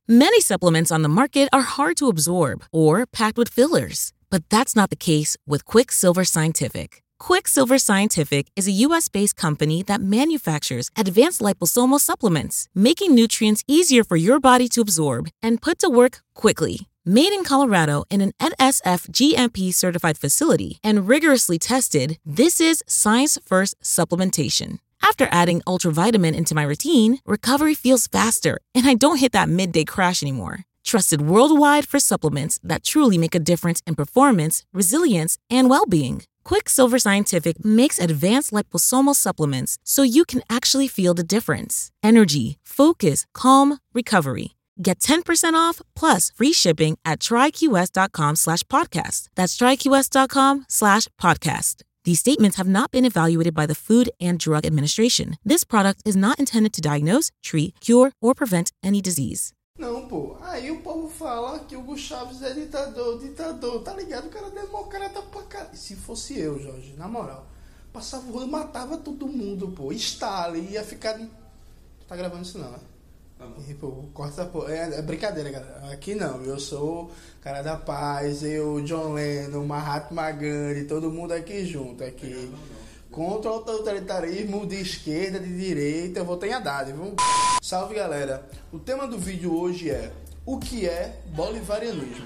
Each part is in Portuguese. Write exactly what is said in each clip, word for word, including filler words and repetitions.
Many supplements on the market are hard to absorb or packed with fillers, but that's not the case with Quicksilver Scientific. Quicksilver Scientific is a U S-based company that manufactures advanced liposomal supplements, making nutrients easier for your body to absorb and put to work quickly. Made in Colorado in an N S F G M P-certified facility and rigorously tested, this is science-first supplementation. After adding Ultravitamin into my routine, recovery feels faster, and I don't hit that midday crash anymore. Trusted worldwide for supplements that truly make a difference in performance, resilience, and well-being. Quicksilver Scientific makes advanced liposomal supplements so you can actually feel the difference. Energy, focus, calm, recovery. Get ten percent off plus free shipping at tryqs.com slash podcast. That's tryqs.com slash podcast. These statements have not been evaluated by the Food and Drug Administration. This product is not intended to diagnose, treat, cure, or prevent any disease. Não, pô. Aí o povo fala que o Hugo Chávez é ditador, ditador, tá ligado? O cara é democrata pra caralho. Se fosse eu, Jorge, na moral, passava o rodo, matava todo mundo, pô. Stalin ia ficar... De... Tá gravando isso não, né? E, pô, corta essa porra. É, é brincadeira, galera. Aqui não. Eu sou cara da paz, eu, John Lennon, Mahatma Gandhi, todo mundo aqui junto. Aqui. Contra o autoritarismo de esquerda, de direita, eu vou ter Haddad, viu? Salve, galera. O tema do vídeo hoje é: o que é bolivarianismo?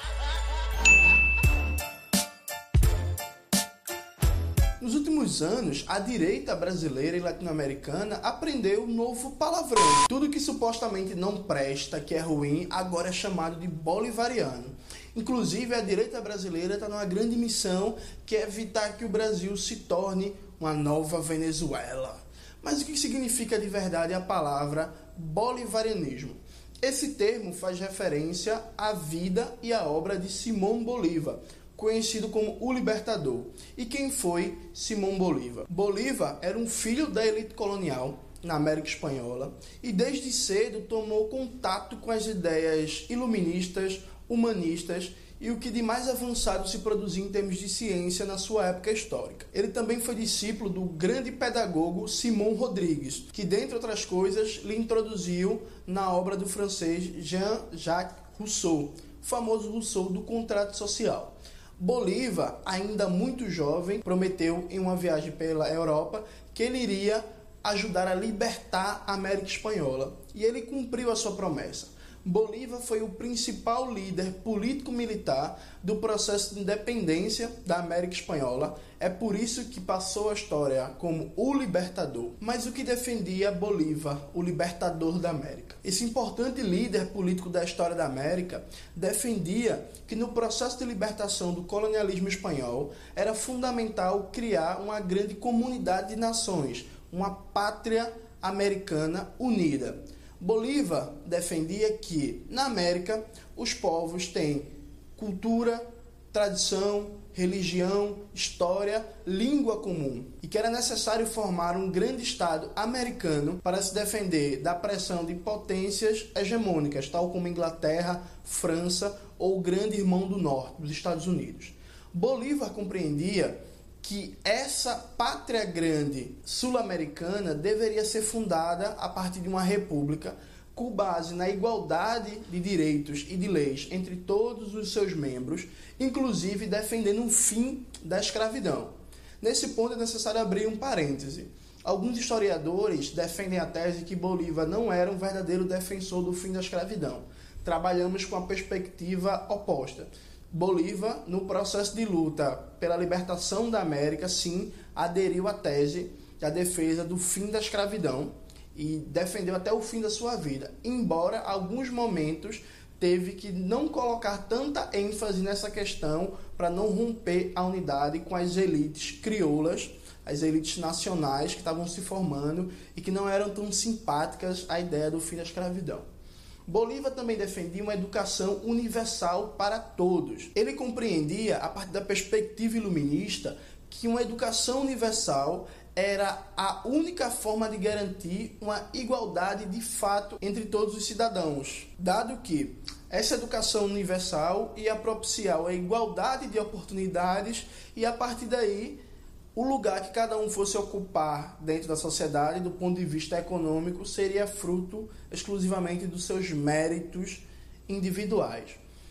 Nos últimos anos, a direita brasileira e latino-americana aprendeu um novo palavrão. Tudo que supostamente não presta, que é ruim, agora é chamado de bolivariano. Inclusive, a direita brasileira está numa grande missão, que é evitar que o Brasil se torne uma nova Venezuela. Mas o que significa de verdade a palavra bolivarianismo? Esse termo faz referência à vida e à obra de Simão Bolívar, conhecido como o Libertador. E quem foi Simão Bolívar? Bolívar era um filho da elite colonial na América Espanhola e desde cedo tomou contato com as ideias iluministas, humanistas e o que de mais avançado se produzia em termos de ciência na sua época histórica. Ele também foi discípulo do grande pedagogo Simão Rodrigues, que, dentre outras coisas, lhe introduziu na obra do francês Jean-Jacques Rousseau, o famoso Rousseau do Contrato Social. Bolívar, ainda muito jovem, prometeu em uma viagem pela Europa que ele iria ajudar a libertar a América Espanhola. E ele cumpriu a sua promessa. Bolívar foi o principal líder político-militar do processo de independência da América Espanhola. É por isso que passou a história como o Libertador. Mas o que defendia Bolívar, o Libertador da América? Esse importante líder político da história da América defendia que no processo de libertação do colonialismo espanhol era fundamental criar uma grande comunidade de nações, uma pátria americana unida. Bolívar defendia que, na América, os povos têm cultura, tradição, religião, história, língua comum e que era necessário formar um grande Estado americano para se defender da pressão de potências hegemônicas, tal como Inglaterra, França ou o grande irmão do norte, dos Estados Unidos. Bolívar compreendia que essa pátria grande sul-americana deveria ser fundada a partir de uma república com base na igualdade de direitos e de leis entre todos os seus membros, inclusive defendendo um fim da escravidão. Nesse ponto é necessário abrir um parêntese. Alguns historiadores defendem a tese que Bolívar não era um verdadeiro defensor do fim da escravidão. Trabalhamos com a perspectiva oposta. Bolívar, no processo de luta pela libertação da América, sim, aderiu à tese da defesa do fim da escravidão e defendeu até o fim da sua vida, embora, em alguns momentos, teve que não colocar tanta ênfase nessa questão para não romper a unidade com as elites crioulas, as elites nacionais que estavam se formando e que não eram tão simpáticas à ideia do fim da escravidão. Bolívar também defendia uma educação universal para todos. Ele compreendia, a partir da perspectiva iluminista, que uma educação universal era a única forma de garantir uma igualdade de fato entre todos os cidadãos, dado que essa educação universal ia propiciar a igualdade de oportunidades e, a partir daí, o lugar que cada um fosse ocupar dentro da sociedade, do ponto de vista econômico, seria fruto exclusivamente dos seus méritos individuais.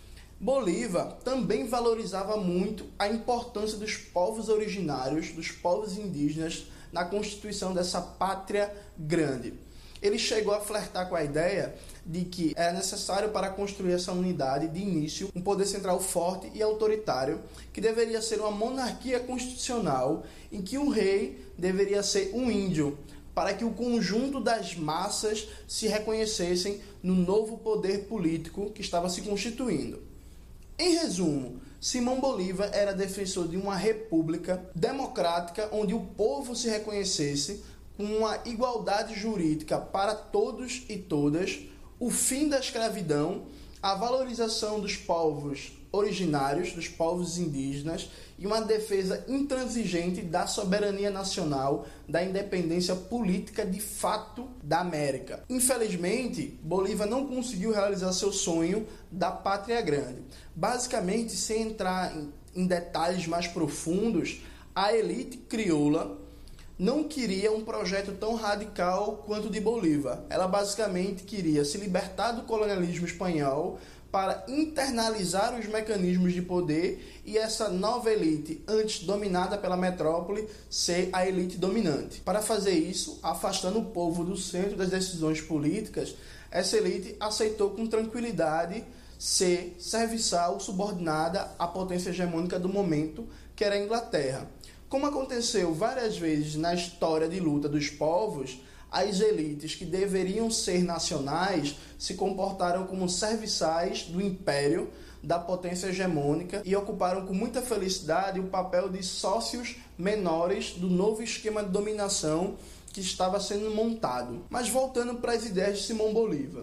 Bolívar também valorizava muito a importância dos povos originários, dos povos indígenas, na constituição dessa pátria grande. Ele chegou a flertar com a ideia de que era necessário para construir essa unidade, de início, um poder central forte e autoritário, que deveria ser uma monarquia constitucional, em que o rei deveria ser um índio, para que o conjunto das massas se reconhecessem no novo poder político que estava se constituindo. Em resumo, Simão Bolívar era defensor de uma república democrática onde o povo se reconhecesse com uma igualdade jurídica para todos e todas, o fim da escravidão, a valorização dos povos originários, dos povos indígenas e uma defesa intransigente da soberania nacional, da independência política de fato da América. Infelizmente, Bolívar não conseguiu realizar seu sonho da pátria grande. Basicamente, sem entrar em, em detalhes mais profundos, a elite crioula não queria um projeto tão radical quanto o de Bolívar. Ela basicamente queria se libertar do colonialismo espanhol para internalizar os mecanismos de poder e essa nova elite, antes dominada pela metrópole, ser a elite dominante. Para fazer isso, afastando o povo do centro das decisões políticas, essa elite aceitou com tranquilidade ser serviçal, subordinada à potência hegemônica do momento, que era a Inglaterra. Como aconteceu várias vezes na história de luta dos povos, as elites que deveriam ser nacionais se comportaram como serviçais do império, da potência hegemônica, e ocuparam com muita felicidade o papel de sócios menores do novo esquema de dominação que estava sendo montado. Mas voltando para as ideias de Simão Bolívar.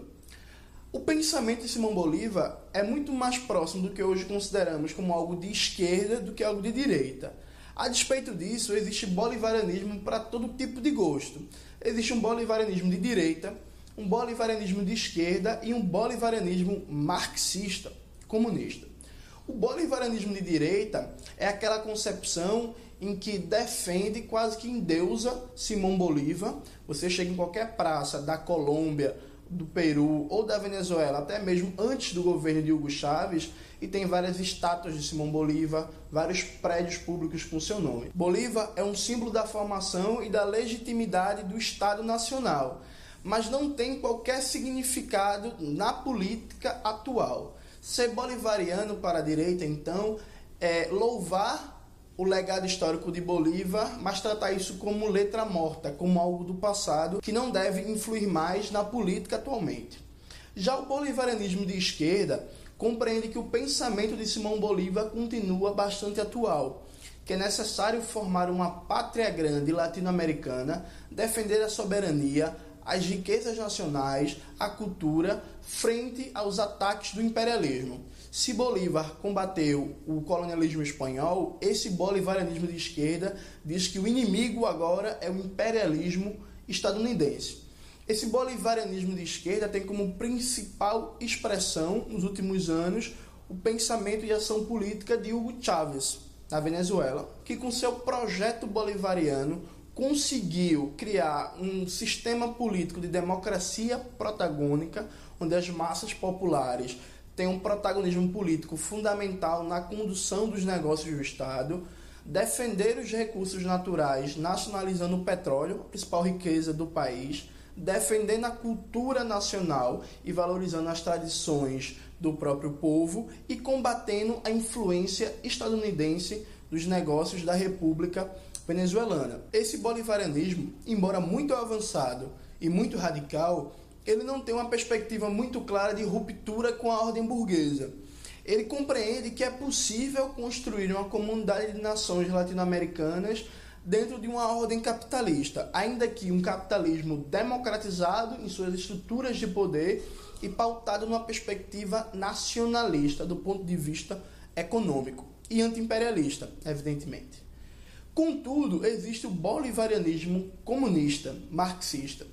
O pensamento de Simão Bolívar é muito mais próximo do que hoje consideramos como algo de esquerda do que algo de direita. A despeito disso, existe bolivarianismo para todo tipo de gosto. Existe um bolivarianismo de direita, um bolivarianismo de esquerda e um bolivarianismo marxista, comunista. O bolivarianismo de direita é aquela concepção em que defende, quase que endeusa Simão Bolívar. Você chega em qualquer praça da Colômbia, do Peru ou da Venezuela, até mesmo antes do governo de Hugo Chávez, e tem várias estátuas de Simão Bolívar, vários prédios públicos com seu nome. Bolívar é um símbolo da formação e da legitimidade do Estado Nacional, mas não tem qualquer significado na política atual. Ser bolivariano para a direita, então, é louvar o legado histórico de Bolívar, mas tratar isso como letra morta, como algo do passado, que não deve influir mais na política atualmente. Já o bolivarianismo de esquerda compreende que o pensamento de Simão Bolívar continua bastante atual, que é necessário formar uma pátria grande latino-americana, defender a soberania, as riquezas nacionais, a cultura, frente aos ataques do imperialismo. Se Bolívar combateu o colonialismo espanhol, esse bolivarianismo de esquerda diz que o inimigo agora é o imperialismo estadunidense. Esse bolivarianismo de esquerda tem como principal expressão, nos últimos anos, o pensamento e ação política de Hugo Chávez, na Venezuela, que com seu projeto bolivariano conseguiu criar um sistema político de democracia protagônica, onde as massas populares têm um protagonismo político fundamental na condução dos negócios do Estado, defender os recursos naturais, nacionalizando o petróleo, a principal riqueza do país, defendendo a cultura nacional e valorizando as tradições do próprio povo e combatendo a influência estadunidense dos negócios da República Venezuelana. Esse bolivarianismo, embora muito avançado e muito radical, ele não tem uma perspectiva muito clara de ruptura com a ordem burguesa. Ele compreende que é possível construir uma comunidade de nações latino-americanas dentro de uma ordem capitalista, ainda que um capitalismo democratizado em suas estruturas de poder e pautado numa perspectiva nacionalista do ponto de vista econômico e anti-imperialista, evidentemente. Contudo, existe o bolivarianismo comunista, marxista,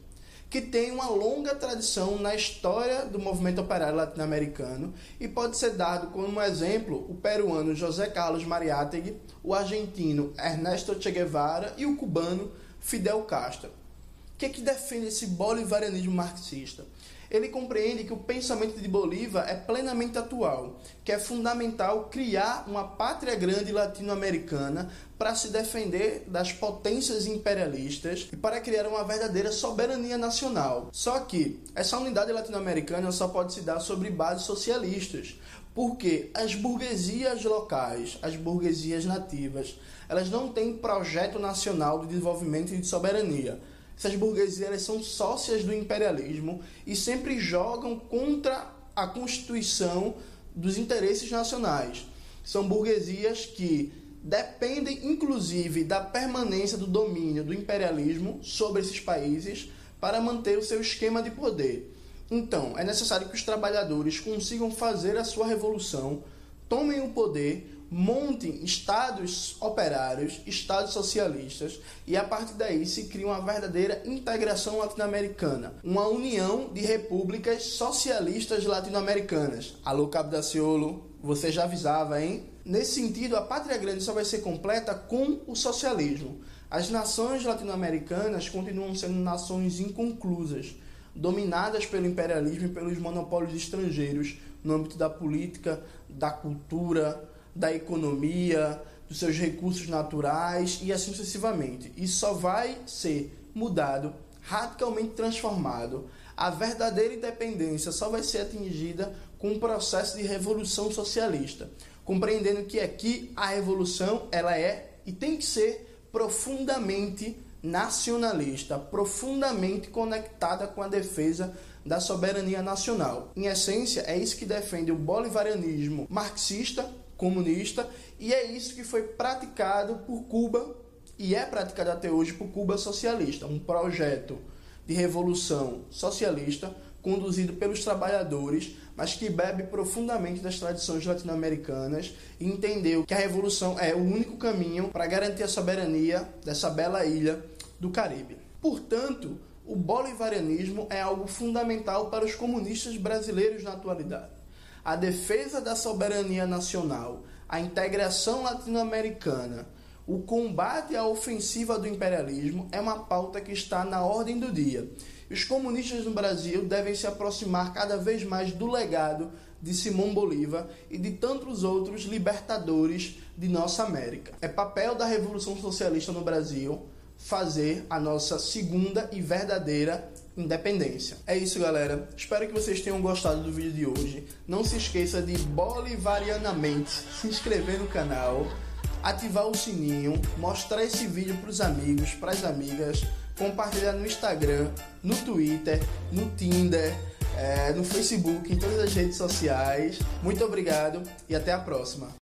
que tem uma longa tradição na história do movimento operário latino-americano e pode ser dado como exemplo o peruano José Carlos Mariátegui, o argentino Ernesto Che Guevara e o cubano Fidel Castro. O que é que defende esse bolivarianismo marxista? Ele compreende que o pensamento de Bolívar é plenamente atual, que é fundamental criar uma pátria grande latino-americana para se defender das potências imperialistas e para criar uma verdadeira soberania nacional. Só que essa unidade latino-americana só pode se dar sobre bases socialistas, porque as burguesias locais, as burguesias nativas, elas não têm projeto nacional de desenvolvimento e de soberania. Essas burguesias são sócias do imperialismo e sempre jogam contra a constituição dos interesses nacionais. São burguesias que dependem, inclusive, da permanência do domínio do imperialismo sobre esses países para manter o seu esquema de poder. Então, é necessário que os trabalhadores consigam fazer a sua revolução, tomem o poder, montem estados operários, estados socialistas e a partir daí se cria uma verdadeira integração latino-americana, uma união de repúblicas socialistas latino-americanas. Alô, Cabo Daciolo, você já avisava, hein? Nesse sentido, a pátria grande só vai ser completa com o socialismo. As nações latino-americanas continuam sendo nações inconclusas, dominadas pelo imperialismo e pelos monopólios estrangeiros no âmbito da política, da cultura, da economia, dos seus recursos naturais e assim sucessivamente. Isso só vai ser mudado, radicalmente transformado. A verdadeira independência só vai ser atingida com um processo de revolução socialista, compreendendo que aqui a revolução ela é e tem que ser profundamente nacionalista, profundamente conectada com a defesa da soberania nacional. Em essência, é isso que defende o bolivarianismo marxista, comunista, e é isso que foi praticado por Cuba e é praticado até hoje por Cuba socialista, um projeto de revolução socialista conduzido pelos trabalhadores, mas que bebe profundamente das tradições latino-americanas e entendeu que a revolução é o único caminho para garantir a soberania dessa bela ilha do Caribe. Portanto, o bolivarianismo é algo fundamental para os comunistas brasileiros na atualidade. A defesa da soberania nacional, a integração latino-americana, o combate à ofensiva do imperialismo é uma pauta que está na ordem do dia. Os comunistas no Brasil devem se aproximar cada vez mais do legado de Simão Bolívar e de tantos outros libertadores de nossa América. É papel da Revolução Socialista no Brasil fazer a nossa segunda e verdadeira independência. É isso, galera. Espero que vocês tenham gostado do vídeo de hoje. Não se esqueça de bolivarianamente se inscrever no canal, ativar o sininho, mostrar esse vídeo para os amigos, para as amigas, compartilhar no Instagram, no Twitter, no Tinder, é, no Facebook, em todas as redes sociais. Muito obrigado e até a próxima.